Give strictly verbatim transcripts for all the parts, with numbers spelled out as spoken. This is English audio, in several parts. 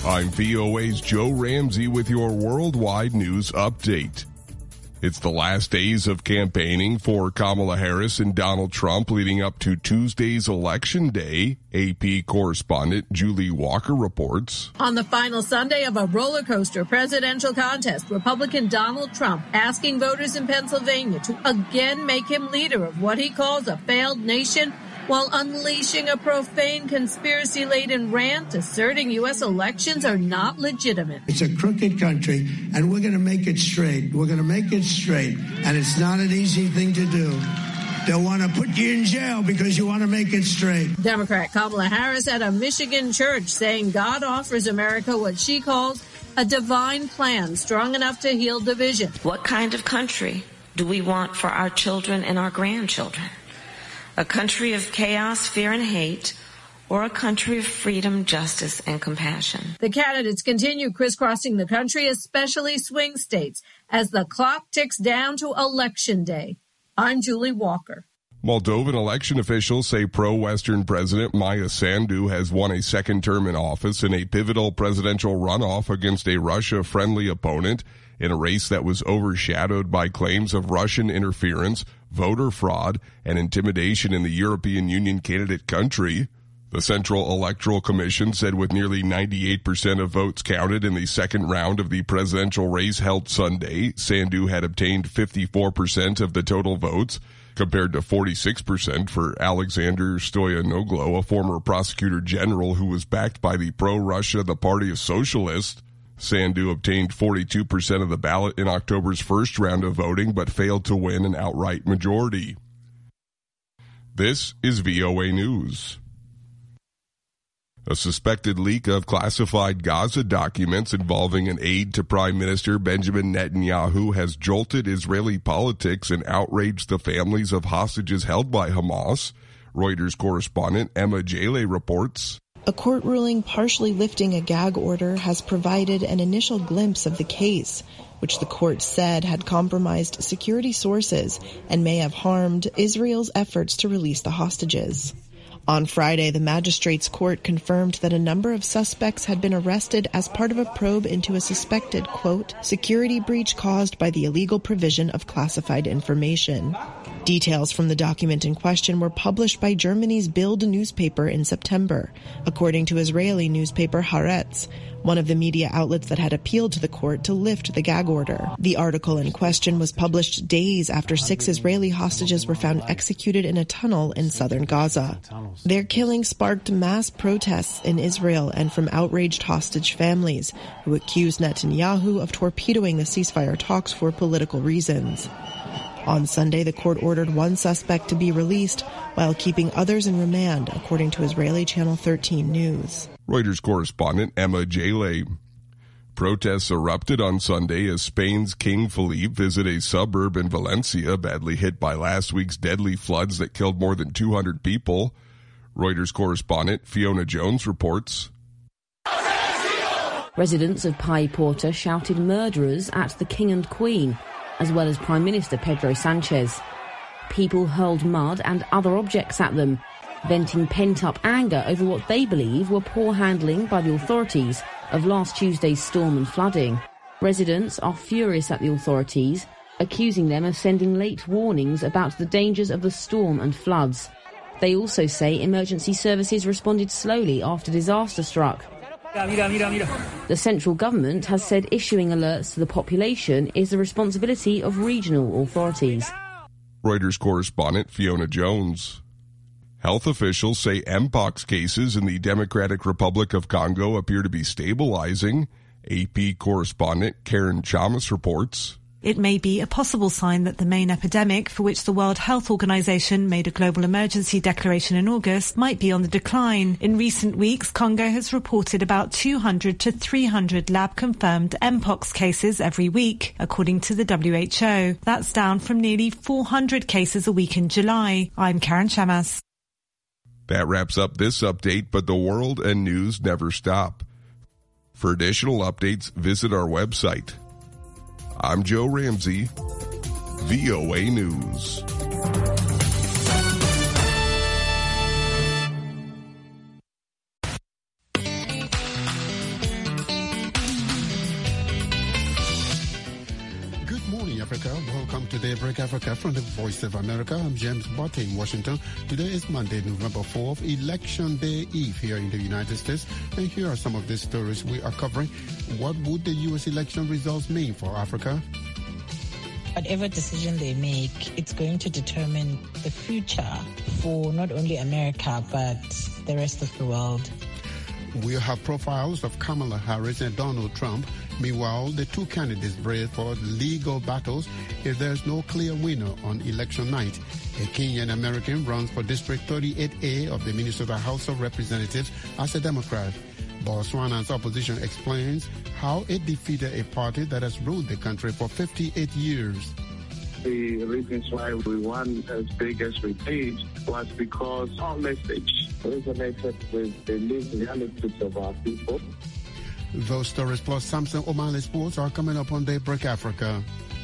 I'm V O A's Joe Ramsey with your worldwide news update. It's the last days of campaigning for Kamala Harris and Donald Trump leading up to Tuesday's Election Day. A P correspondent Julie Walker reports. On the final Sunday of a roller coaster presidential contest, Republican Donald Trump asking voters in Pennsylvania to again make him leader of what he calls a failed nation, while unleashing a profane conspiracy-laden rant asserting U S elections are not legitimate. It's a crooked country, and we're going to make it straight. We're going to make it straight, and it's not an easy thing to do. They'll want to put you in jail because you want to make it straight. Democrat Kamala Harris at a Michigan church saying God offers America what she calls a divine plan strong enough to heal division. What kind of country do we want for our children and our grandchildren? A country of chaos, fear, and hate, or a country of freedom, justice, and compassion? The candidates continue crisscrossing the country, especially swing states, as the clock ticks down to Election Day. I'm Julie Walker. Moldovan election officials say pro-Western President Maya Sandu has won a second term in office in a pivotal presidential runoff against a Russia-friendly opponent in a race that was overshadowed by claims of Russian interference, voter fraud, and intimidation in the European Union candidate country. The Central Electoral Commission said with nearly ninety-eight percent of votes counted in the second round of the presidential race held Sunday, Sandu had obtained fifty-four percent of the total votes, compared to forty-six percent for Alexander Stoyanoglo, a former prosecutor general who was backed by the pro-Russia, the Party of Socialists. Sandu obtained forty-two percent of the ballot in October's first round of voting, but failed to win an outright majority. This is V O A News. A suspected leak of classified Gaza documents involving an aide to Prime Minister Benjamin Netanyahu has jolted Israeli politics and outraged the families of hostages held by Hamas. Reuters correspondent Emma Jaleh reports. A court ruling partially lifting a gag order has provided an initial glimpse of the case, which the court said had compromised security sources and may have harmed Israel's efforts to release the hostages. On Friday, the magistrate's court confirmed that a number of suspects had been arrested as part of a probe into a suspected, quote, security breach caused by the illegal provision of classified information. Details from the document in question were published by Germany's Bild newspaper in September, according to Israeli newspaper Haaretz, one of the media outlets that had appealed to the court to lift the gag order. The article in question was published days after six Israeli hostages were found executed in a tunnel in southern Gaza. Their killing sparked mass protests in Israel and from outraged hostage families, who accused Netanyahu of torpedoing the ceasefire talks for political reasons. On Sunday, the court ordered one suspect to be released while keeping others in remand, according to Israeli Channel thirteen News. Reuters correspondent Emma Jaleh. Protests erupted on Sunday as Spain's King Felipe visited a suburb in Valencia badly hit by last week's deadly floods that killed more than two hundred people. Reuters correspondent Fiona Jones reports. Residents of Pai Porta shouted murderers at the King and Queen, as well as Prime Minister Pedro Sanchez. People hurled mud and other objects at them, venting pent-up anger over what they believe were poor handling by the authorities of last Tuesday's storm and flooding. Residents are furious at the authorities, accusing them of sending late warnings about the dangers of the storm and floods. They also say emergency services responded slowly after disaster struck. The central government has said issuing alerts to the population is the responsibility of regional authorities. Reuters correspondent Fiona Jones. Health officials say Mpox cases in the Democratic Republic of Congo appear to be stabilizing. A P correspondent Karen Chamas reports. It may be a possible sign that the main epidemic, for which the World Health Organization made a global emergency declaration in August, might be on the decline. In recent weeks, Congo has reported about two hundred to three hundred lab-confirmed Mpox cases every week, according to the W H O. That's down from nearly four hundred cases a week in July. I'm Karen Chamas. That wraps up this update, but the world and news never stop. For additional updates, visit our website. I'm Joe Ramsey, V O A News. Africa. Welcome to Daybreak Africa from the Voice of America. I'm James Botte in Washington. Today is Monday, November fourth, Election Day Eve here in the United States. And here are some of the stories we are covering. What would the U S election results mean for Africa? Whatever decision they make, it's going to determine the future for not only America, but the rest of the world. We'll have profiles of Kamala Harris and Donald Trump. Meanwhile, the two candidates brace for legal battles if there's no clear winner on election night. A Kenyan American runs for District thirty-eight A of the Minnesota House of Representatives as a Democrat. Botswana's opposition explains how it defeated a party that has ruled the country for fifty-eight years. The reasons why we won as big as we did was because our message resonated with the lived realities of our people. Those stories plus Samson O'Malley Sports are coming up on Daybreak Africa.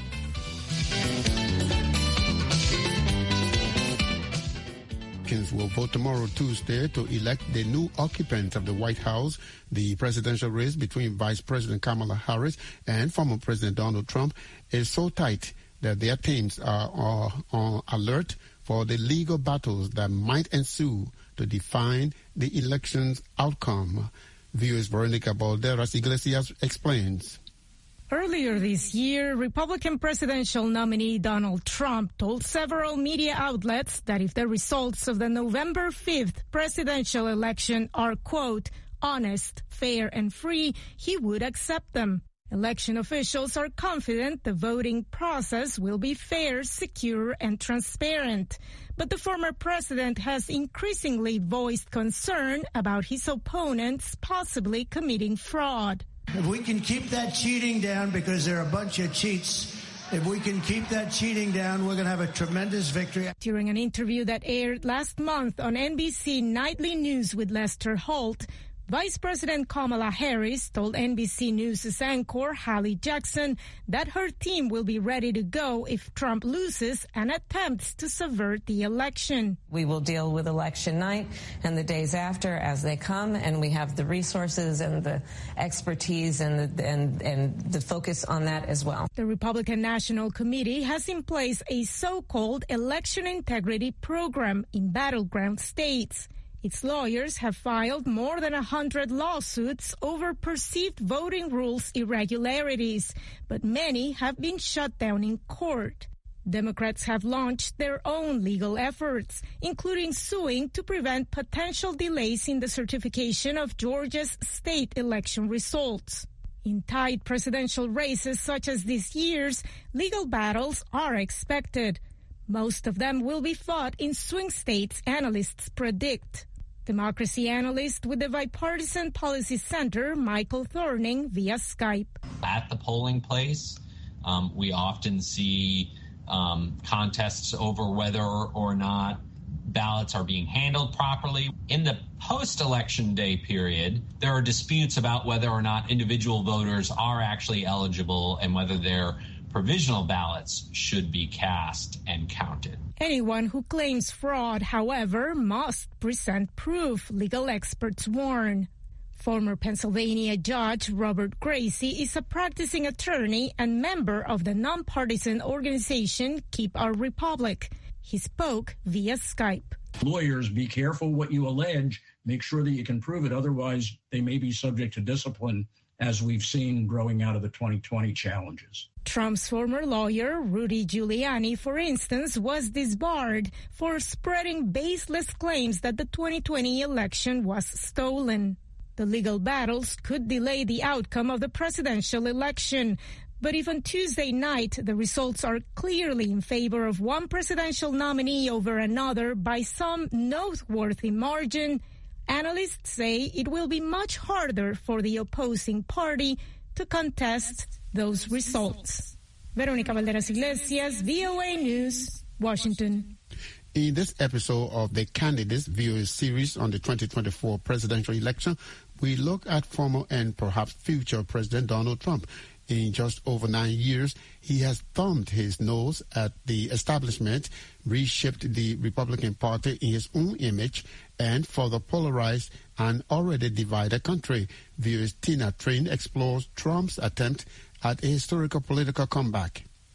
Americans will vote tomorrow, Tuesday, to elect the new occupant of the White House. The presidential race between Vice President Kamala Harris and former President Donald Trump is so tight that their teams are, are on alert for the legal battles that might ensue to define the election's outcome. V O A's Veronica Balderas Iglesias explains. Earlier this year, Republican presidential nominee Donald Trump told several media outlets that if the results of the November fifth presidential election are, quote, honest, fair, and free, he would accept them. Election officials are confident the voting process will be fair, secure, and transparent. But the former president has increasingly voiced concern about his opponents possibly committing fraud. If we can keep that cheating down, because they're a bunch of cheats, if we can keep that cheating down, we're going to have a tremendous victory. During an interview that aired last month on N B C Nightly News with Lester Holt, Vice President Kamala Harris told N B C News' anchor Hallie Jackson that her team will be ready to go if Trump loses and attempts to subvert the election. We will deal with election night and the days after as they come, and we have the resources and the expertise and the, and, and the focus on that as well. The Republican National Committee has in place a so-called election integrity program in battleground states. Its lawyers have filed more than one hundred lawsuits over perceived voting rules irregularities, but many have been shut down in court. Democrats have launched their own legal efforts, including suing to prevent potential delays in the certification of Georgia's state election results. In tight presidential races such as this year's, legal battles are expected. Most of them will be fought in swing states, analysts predict. Democracy analyst with the Bipartisan Policy Center, Michael Thorning, via Skype. At the polling place, um, we often see um, contests over whether or not ballots are being handled properly. In the post-election day period, there are disputes about whether or not individual voters are actually eligible and whether their provisional ballots should be cast and counted. Anyone who claims fraud, however, must present proof, legal experts warn. Former Pennsylvania Judge Robert Gracie is a practicing attorney and member of the nonpartisan organization Keep Our Republic. He spoke via Skype. Lawyers, be careful what you allege. Make sure that you can prove it. Otherwise, they may be subject to discipline, as we've seen growing out of the twenty twenty challenges. Trump's former lawyer, Rudy Giuliani, for instance, was disbarred for spreading baseless claims that the twenty twenty election was stolen. The legal battles could delay the outcome of the presidential election. But if on Tuesday night the results are clearly in favor of one presidential nominee over another by some noteworthy margin, analysts say it will be much harder for the opposing party to contest those results. Veronica Balderas Iglesias, V O A News, Washington. In this episode of the Candidates V O A series on the twenty twenty-four presidential election, we look at former and perhaps future President Donald Trump. In just over nine years, he has thumbed his nose at the establishment, reshaped the Republican Party in his own image, and further polarized an already divided country. V O A's Tina Train explores Trump's attempt at a historical political comeback.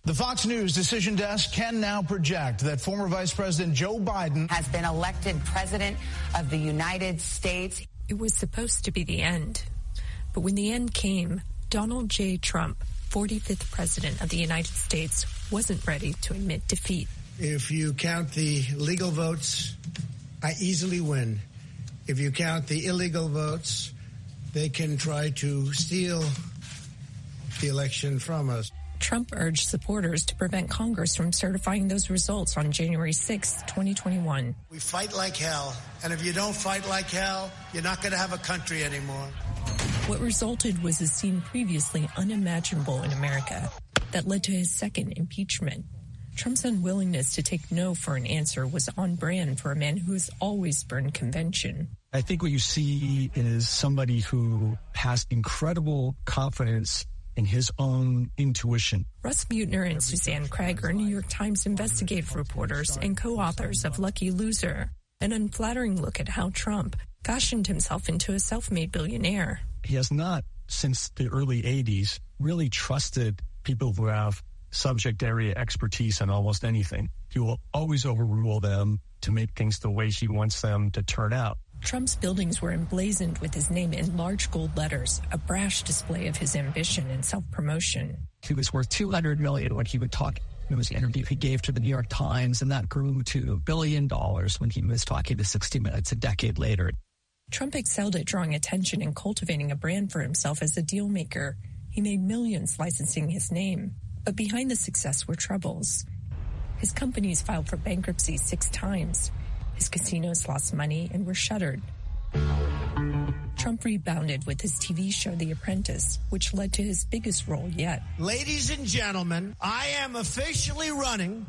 The Fox News decision desk can now project that former Vice President Joe Biden has been elected President of the United States. It was supposed to be the end. But when the end came, Donald J. Trump, forty-fifth President of the United States, wasn't ready to admit defeat. If you count the legal votes, I easily win. If you count the illegal votes, they can try to steal the election from us. Trump urged supporters to prevent Congress from certifying those results on January sixth, twenty twenty-one. We fight like hell, and if you don't fight like hell, you're not going to have a country anymore. What resulted was a scene previously unimaginable in America that led to his second impeachment. Trump's unwillingness to take no for an answer was on brand for a man who has always burned convention. I think what you see is somebody who has incredible confidence in his own intuition. Russ Buettner and Suzanne Craig are New York Times investigative reporters and co-authors of Lucky Loser, an unflattering look at how Trump fashioned himself into a self-made billionaire. He has not, since the early eighties, really trusted people who have subject area expertise in almost anything. He will always overrule them to make things the way he wants them to turn out. Trump's buildings were emblazoned with his name in large gold letters, a brash display of his ambition and self-promotion. He was worth two hundred million dollars when he would talk. It was an interview he gave to the New York Times, and that grew to a billion dollars when he was talking to sixty minutes a decade later. Trump excelled at drawing attention and cultivating a brand for himself as a deal maker. He made millions licensing his name. But behind the success were troubles. His companies filed for bankruptcy six times. His casinos lost money and were shuttered. Trump rebounded with his T V show The Apprentice, which led to his biggest role yet. Ladies and gentlemen, I am officially running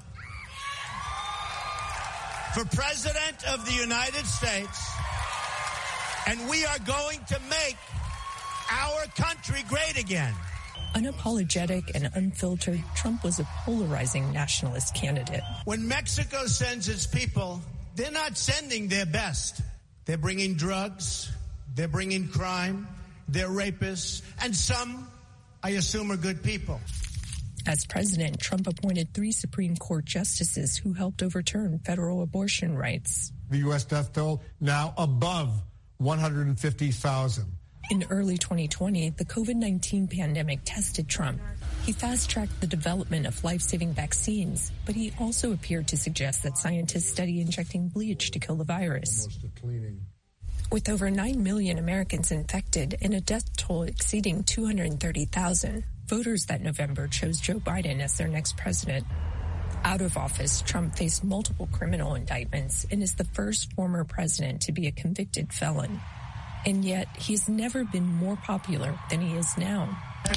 for President of the United States, and we are going to make our country great again. Unapologetic and unfiltered, Trump was a polarizing nationalist candidate. When Mexico sends its people, they're not sending their best. They're bringing drugs, they're bringing crime, they're rapists, and some, I assume, are good people. As president, Trump appointed three Supreme Court justices who helped overturn federal abortion rights. The U S death toll now above one hundred fifty thousand. In early twenty twenty, the COVID nineteen pandemic tested Trump. He fast-tracked the development of life-saving vaccines, but he also appeared to suggest that scientists study injecting bleach to kill the virus. With over nine million Americans infected and a death toll exceeding two hundred thirty thousand, voters that November chose Joe Biden as their next president. Out of office, Trump faced multiple criminal indictments and is the first former president to be a convicted felon. And yet, he's never been more popular than he is now.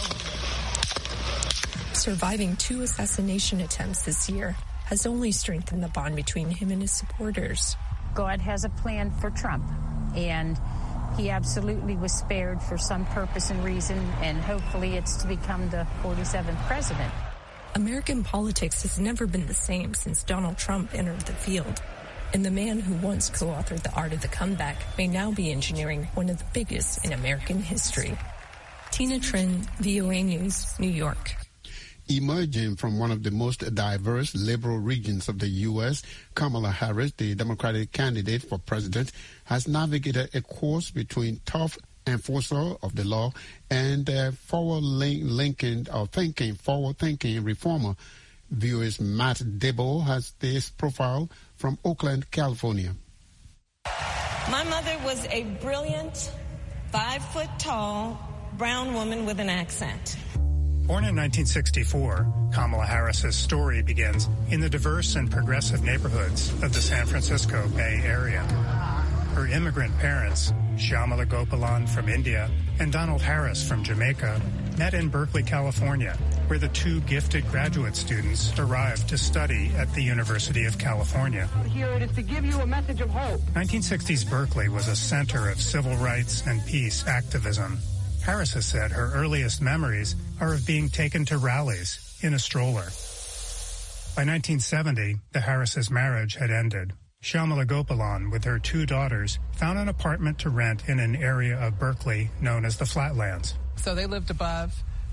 Surviving two assassination attempts this year has only strengthened the bond between him and his supporters. God has a plan for Trump, and he absolutely was spared for some purpose and reason, and hopefully it's to become the forty-seventh president. American politics has never been the same since Donald Trump entered the field. And the man who once co-authored The Art of the Comeback may now be engineering one of the biggest in American history. Tina Trin, V O A News, New York. Emerging from one of the most diverse liberal regions of the U S, Kamala Harris, the Democratic candidate for president, has navigated a course between tough enforcer of the law and uh, forward-linking or thinking, forward-thinking reformer. V O A's Matt Debo has this profile from Oakland, California. My mother was a brilliant, five-foot-tall, brown woman with an accent. Born in nineteen sixty-four, Kamala Harris's story begins in the diverse and progressive neighborhoods of the San Francisco Bay Area. Her immigrant parents, Shyamala Gopalan from India and Donald Harris from Jamaica, met in Berkeley, California, where the two gifted graduate students arrived to study at the University of California. Here it is to give you a message of hope. nineteen sixties Berkeley was a center of civil rights and peace activism. Harris has said her earliest memories are of being taken to rallies in a stroller. By nineteen seventy, the Harris' marriage had ended. Shyamala Gopalan, with her two daughters, found an apartment to rent in an area of Berkeley known as the Flatlands. So they lived above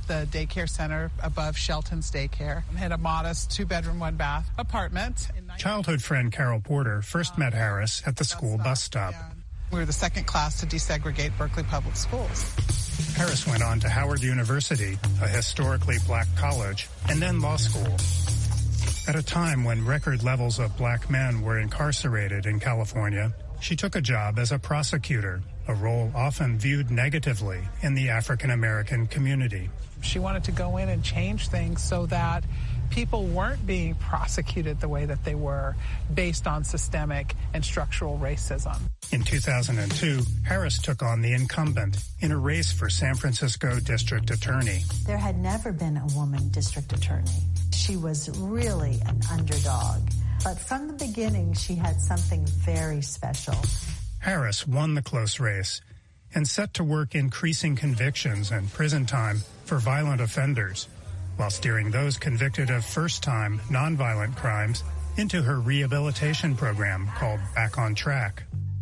the daycare center above Shelton's Daycare. I had a modest two-bedroom, one-bath apartment. Childhood friend Carol Porter first met Harris at the school bus stop. We were the second class to desegregate Berkeley Public Schools. Harris went on to Howard University, a historically black college, and then law school. At a time when record levels of black men were incarcerated in California, she took a job as a prosecutor, a role often viewed negatively in the African-American community. She wanted to go in and change things so that people weren't being prosecuted the way that they were based on systemic and structural racism. In two thousand two, Harris took on the incumbent in a race for San Francisco District Attorney. There had never been a woman district attorney. She was really an underdog. But from the beginning, she had something very special. Harris won the close race and set to work increasing convictions and prison time for violent offenders, while steering those convicted of first-time nonviolent crimes into her rehabilitation program called Back on Track.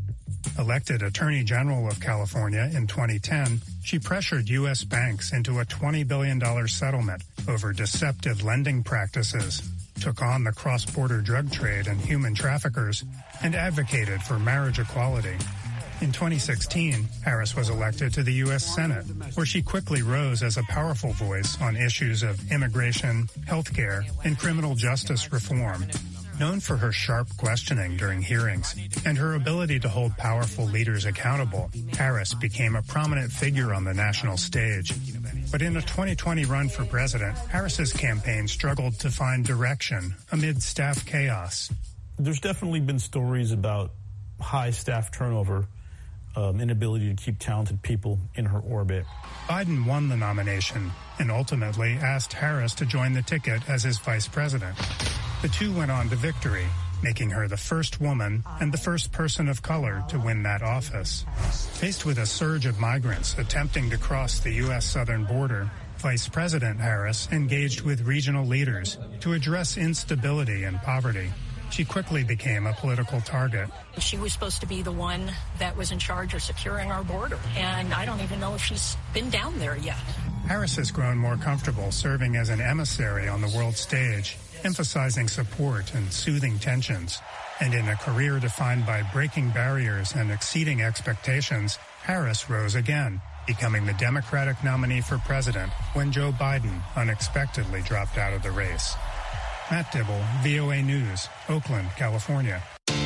Elected Attorney General of California in twenty ten, she pressured U S banks into a twenty billion dollars settlement over deceptive lending practices, took on the cross-border drug trade and human traffickers, and advocated for marriage equality. In twenty sixteen, Harris was elected to the U S Senate, where she quickly rose as a powerful voice on issues of immigration, healthcare, and criminal justice reform. Known for her sharp questioning during hearings and her ability to hold powerful leaders accountable, Harris became a prominent figure on the national stage. But in a twenty twenty run for president, Harris's campaign struggled to find direction amid staff chaos. There's definitely been stories about high staff turnover, um, inability to keep talented people in her orbit. Biden won the nomination and ultimately asked Harris to join the ticket as his vice president. The two went on to victory, making her the first woman and the first person of color to win that office. Faced with a surge of migrants attempting to cross the U S southern border, Vice President Harris engaged with regional leaders to address instability and poverty. She quickly became a political target. She was supposed to be the one that was in charge of securing our border, and I don't even know if she's been down there yet. Harris has grown more comfortable serving as an emissary on the world stage, emphasizing support and soothing tensions. And in a career defined by breaking barriers and exceeding expectations, Harris rose again, becoming the Democratic nominee for president when Joe Biden unexpectedly dropped out of the race. Matt Dibble, V O A News, Oakland, California.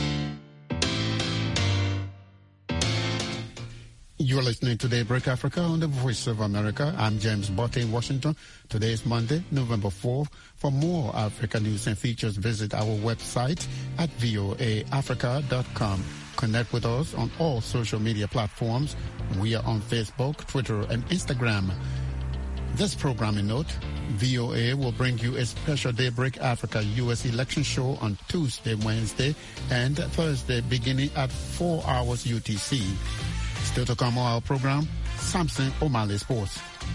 You're listening to Daybreak Africa on the Voice of America. I'm James Botte in Washington. Today is Monday, November fourth. For more Africa news and features, visit our website at voa africa dot com. Connect with us on all social media platforms. We are on Facebook, Twitter, and Instagram. This programming note, V O A will bring you a special Daybreak Africa U S election show on Tuesday, Wednesday, and Thursday beginning at four hours U T C. Still to come on our program, Samson O'Malley Sports.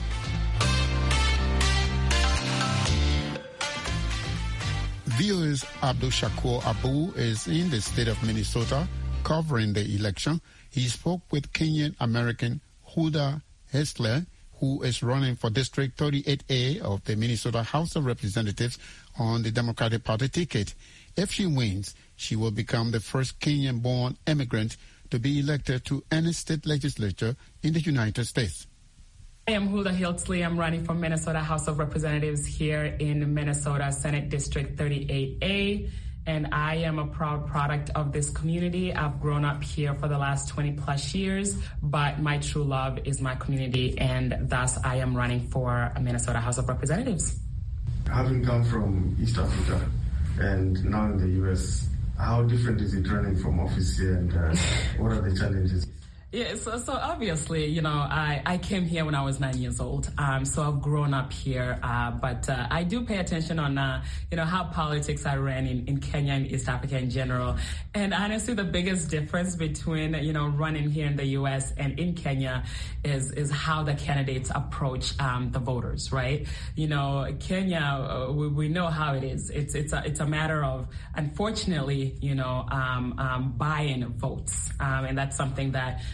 V O A's Abdul Shakur Abu is in the state of Minnesota covering the election. He spoke with Kenyan-American Huda Hessler, who is running for District thirty-eight A of the Minnesota House of Representatives on the Democratic Party ticket. If she wins, she will become the first Kenyan-born immigrant to be elected to any state legislature in the United States. I am Hulda Hiltsley. I'm running for Minnesota House of Representatives here in Minnesota Senate District thirty-eight A, and I am a proud product of this community. I've grown up here for the last twenty plus years, but my true love is my community, and thus I am running for Minnesota House of Representatives. Having come from East Africa and now in the U S, how different is it running from office here, and uh, what are the challenges? Yeah, so, so obviously, you know, I, I came here when I was nine years old, um, so I've grown up here, uh, but uh, I do pay attention on, uh, you know, how politics are ran in, in Kenya and East Africa in general. And honestly, the biggest difference between, you know, running here in the U S and in Kenya is is how the candidates approach um, the voters, right? You know, Kenya, uh, we, we know how it is. It's it's a, it's a matter of, unfortunately, you know, um, um, buying votes, um, and that's something that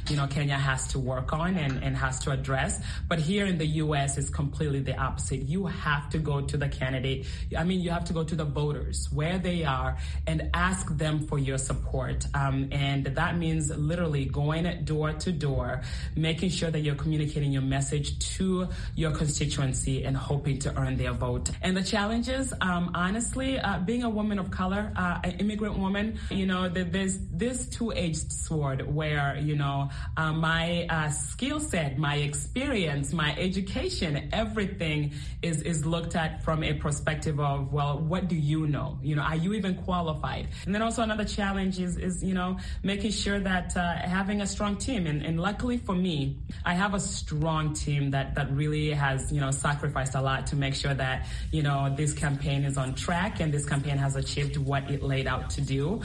you know, Kenya has to work on and, and has to address. But here in the U S, it's completely the opposite. You have to go to the candidate. I mean, you have to go to the voters where they are and ask them for your support. Um, and that means literally going door to door, making sure that you're communicating your message to your constituency and hoping to earn their vote. And the challenges, um, honestly, uh, being a woman of color, uh, an immigrant woman, you know, there's this two-edged sword where, you know, uh, my uh, skill set, my experience, my education, everything is, is looked at from a perspective of, well, what do you know? You know, are you even qualified? And then also another challenge is, is you know, making sure that uh, having a strong team. And, and luckily for me, I have a strong team that, that really has, you know, sacrificed a lot to make sure that, you know, this campaign is on track and this campaign has achieved what it laid out to do.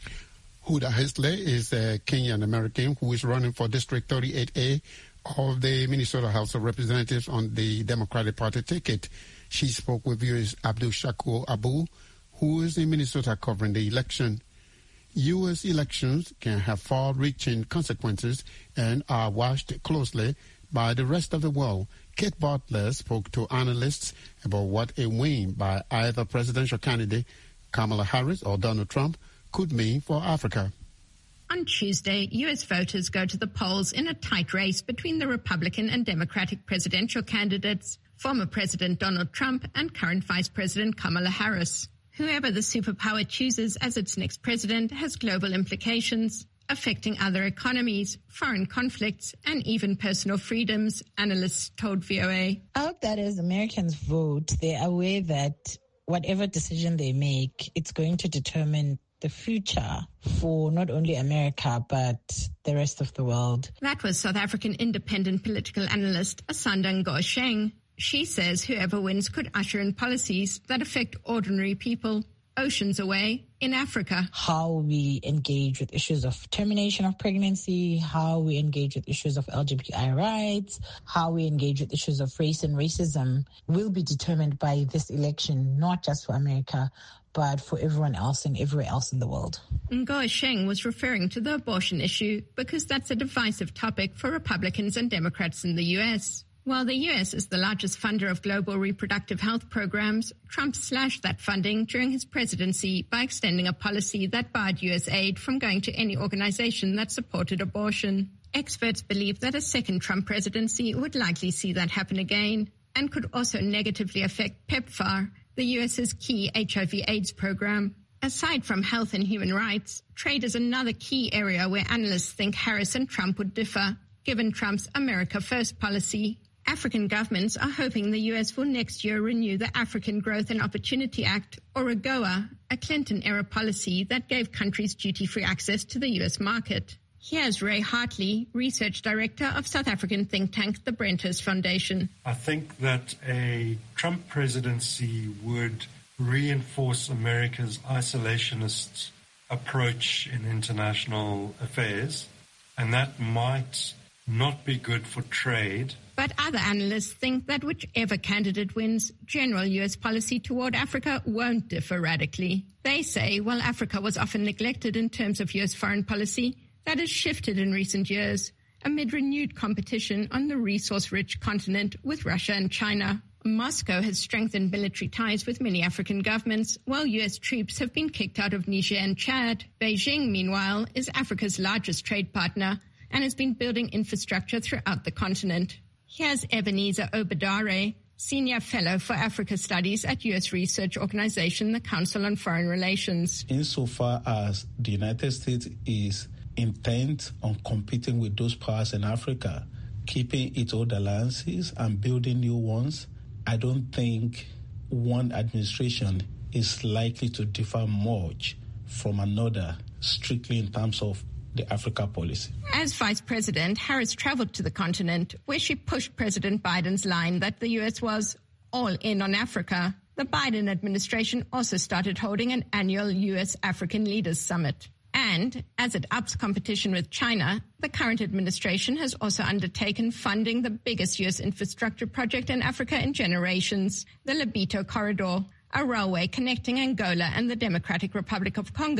Huda Hesley is a Kenyan American who is running for District thirty-eight A of the Minnesota House of Representatives on the Democratic Party ticket. She spoke with viewers Abdul Shakur Abu, who is in Minnesota covering the election. U S elections can have far-reaching consequences and are watched closely by the rest of the world. Kate Butler spoke to analysts about what a win by either presidential candidate Kamala Harris or Donald Trump could mean for Africa. On Tuesday, U S voters go to the polls in a tight race between the Republican and Democratic presidential candidates, former President Donald Trump and current Vice President Kamala Harris. Whoever the superpower chooses as its next president has global implications, affecting other economies, foreign conflicts, and even personal freedoms, analysts told V O A. I hope that as Americans vote, they're aware that whatever decision they make, it's going to determine the future for not only America, but the rest of the world. That was South African independent political analyst Asanda Ngosheng. She says whoever wins could usher in policies that affect ordinary people oceans away in Africa. How we engage with issues of termination of pregnancy, how we engage with issues of L G B T I rights, how we engage with issues of race and racism will be determined by this election, not just for America, but for everyone else and everywhere else in the world. Ngosheng was referring to the abortion issue because that's a divisive topic for Republicans and Democrats in the U S. While the U S is the largest funder of global reproductive health programs, Trump slashed that funding during his presidency by extending a policy that barred U S aid from going to any organization that supported abortion. Experts believe that a second Trump presidency would likely see that happen again and could also negatively affect PEPFAR, the U S's key H I V AIDS program. Aside from health and human rights, trade is another key area where analysts think Harris and Trump would differ, given Trump's America First policy. African governments are hoping the U S will next year renew the African Growth and Opportunity Act, or AGOA, a Clinton-era policy that gave countries duty-free access to the U S market. Here's Ray Hartley, Research Director of South African think tank the Brenthurst Foundation. I think that a Trump presidency would reinforce America's isolationist approach in international affairs, and that might not be good for trade. But other analysts think that whichever candidate wins, general U S policy toward Africa won't differ radically. They say while Africa was often neglected in terms of U S foreign policy, that has shifted in recent years amid renewed competition on the resource-rich continent with Russia and China. Moscow has strengthened military ties with many African governments, while U S troops have been kicked out of Niger and Chad. Beijing, meanwhile, is Africa's largest trade partner and has been building infrastructure throughout the continent. Here's Ebenezer Obadare, Senior Fellow for Africa Studies at U S research organization, the Council on Foreign Relations. Insofar as the United States is intent on competing with those powers in Africa, keeping its old alliances and building new ones, I don't think one administration is likely to differ much from another, strictly in terms of the Africa policy. As Vice President, Harris traveled to the continent, where she pushed President Biden's line that the U S was all in on Africa. The Biden administration also started holding an annual U S-African Leaders Summit. And as it ups competition with China, the current administration has also undertaken funding the biggest U S infrastructure project in Africa in generations, the Lobito Corridor, a railway connecting Angola and the Democratic Republic of Congo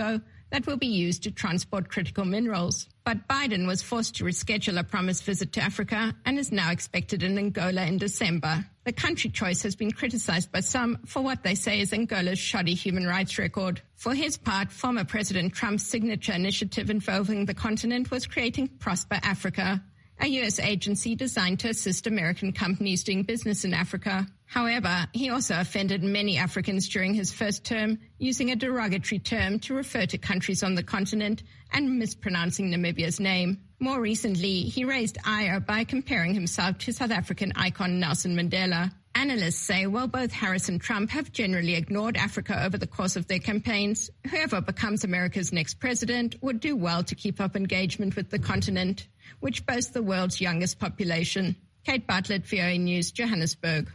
that will be used to transport critical minerals. But Biden was forced to reschedule a promised visit to Africa and is now expected in Angola in December. The country choice has been criticized by some for what they say is Angola's shoddy human rights record. For his part, former President Trump's signature initiative involving the continent was creating Prosper Africa, a U S agency designed to assist American companies doing business in Africa. However, he also offended many Africans during his first term, using a derogatory term to refer to countries on the continent and mispronouncing Namibia's name. More recently, he raised ire by comparing himself to South African icon Nelson Mandela. Analysts say while both Harris and Trump have generally ignored Africa over the course of their campaigns, whoever becomes America's next president would do well to keep up engagement with the continent, which boasts the world's youngest population. Kate Bartlett, V O A News, Johannesburg.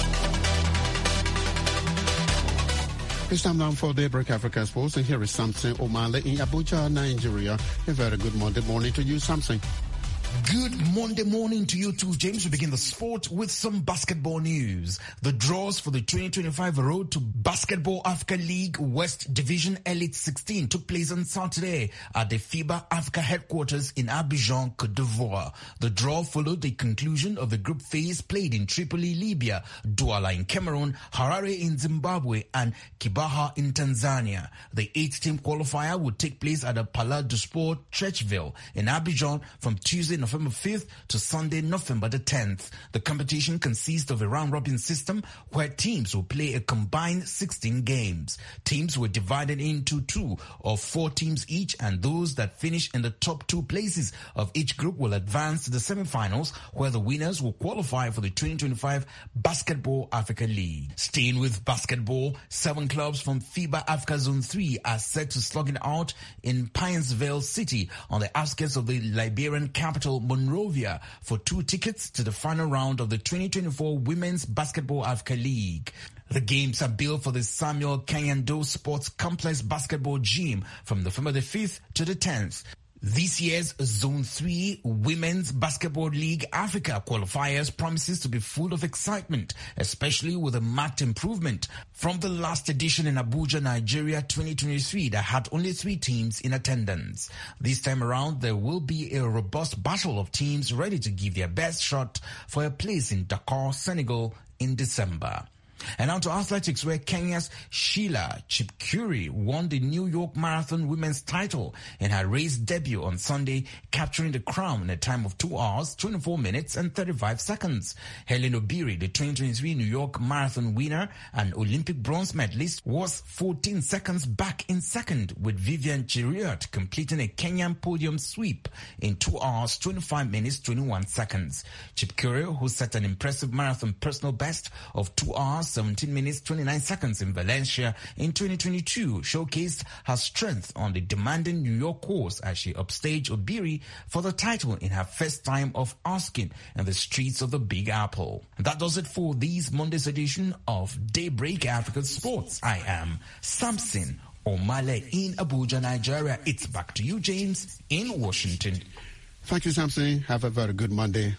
It's time now for Daybreak Africa Sports, and here is Samson Omale in Abuja, Nigeria. A very good Monday morning to you, Samson. Good Monday morning to you too, James. We begin the sport with some basketball news. The draws for the twenty twenty-five Road to Basketball Africa League West Division Elite sixteen took place on Saturday at the FIBA Africa headquarters in Abidjan, Côte d'Ivoire. The draw followed the conclusion of the group phase played in Tripoli, Libya, Douala in Cameroon, Harare in Zimbabwe, and Kibaha in Tanzania. The eight-team qualifier would take place at the Palais du Sport, Churchville in Abidjan from Tuesday, November fifth to Sunday, November the tenth. The competition consists of a round-robin system where teams will play a combined sixteen games. Teams were divided into two or four teams each, and those that finish in the top two places of each group will advance to the semifinals, where the winners will qualify for the twenty twenty-five Basketball Africa League. Staying with basketball, seven clubs from FIBA Africa Zone three are set to slug it out in Paintsville City on the outskirts of the Liberian capital Monrovia for two tickets to the final round of the twenty twenty-four Women's Basketball Africa League. The games are built for the Samuel Kanyando Sports Complex Basketball Gym from November the fifth to the tenth. This year's Zone three Women's Basketball League Africa qualifiers promises to be full of excitement, especially with a marked improvement from the last edition in Abuja, Nigeria twenty twenty-three that had only three teams in attendance. This time around, there will be a robust battle of teams ready to give their best shot for a place in Dakar, Senegal in December. And now to athletics, where Kenya's Sheila Chepkuri won the New York Marathon women's title in her race debut on Sunday, capturing the crown in a time of two hours, twenty-four minutes and thirty-five seconds. Helen Obiri, the twenty twenty-three New York Marathon winner and Olympic bronze medalist, was fourteen seconds back in second, with Vivian Cheruiyot completing a Kenyan podium sweep in two hours, twenty-five minutes, twenty-one seconds. Chepkuri, who set an impressive marathon personal best of two hours, seventeen minutes, twenty-nine seconds in Valencia in twenty twenty-two, showcased her strength on the demanding New York course as she upstaged Obiri for the title in her first time of asking in the streets of the Big Apple. And that does it for this Monday's edition of Daybreak Africa Sports. I am Samson Omale in Abuja, Nigeria. It's back to you, James, in Washington. Thank you, Samson. Have a very good Monday.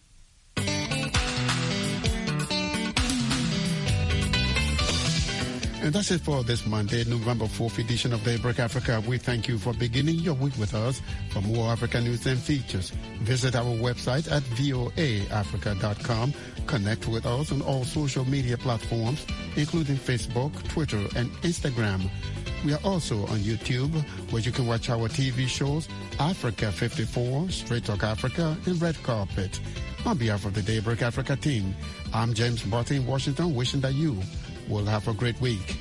And that's it for this Monday, November fourth edition of Daybreak Africa. We thank you for beginning your week with us. For more African news and features, visit our website at voa africa dot com. Connect with us on all social media platforms, including Facebook, Twitter, and Instagram. We are also on YouTube, where you can watch our T V shows, Africa fifty-four, Straight Talk Africa, and Red Carpet. On behalf of the Daybreak Africa team, I'm James Barton in Washington, wishing that you will have a great week.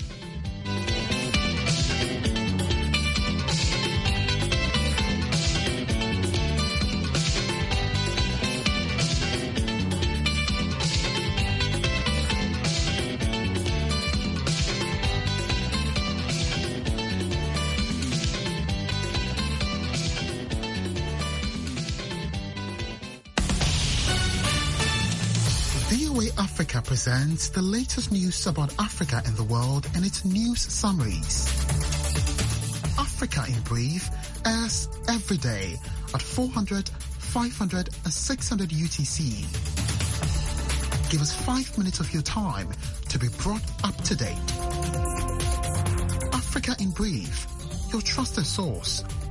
Africa presents the latest news about Africa and the world and its news summaries. Africa in Brief airs every day at four hundred, five hundred and six hundred U T C. Give us five minutes of your time to be brought up to date. Africa in Brief, your trusted source